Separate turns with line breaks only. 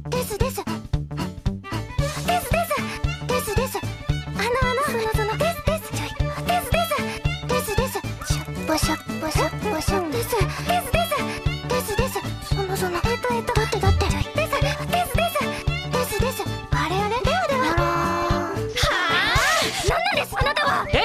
ですですですですですですそのですですですですですですしょっぽしょっ